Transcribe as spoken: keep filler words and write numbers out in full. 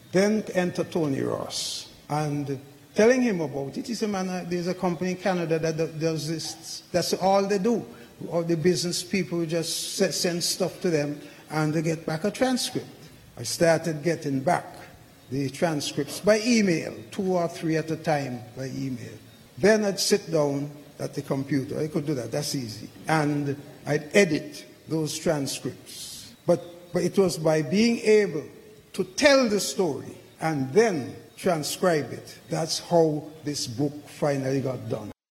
Then enter Tony Ross, and telling him about it. He said, man, there's a company in Canada that does this. That's all they do. All the business people just send stuff to them, and they get back a transcript. I started getting back the transcripts by email, two or three at a time by email. Then I'd sit down at the computer. I could do that, that's easy. And I'd edit those transcripts. But, but it was by being able to tell the story and then transcribe it. That's how this book finally got done.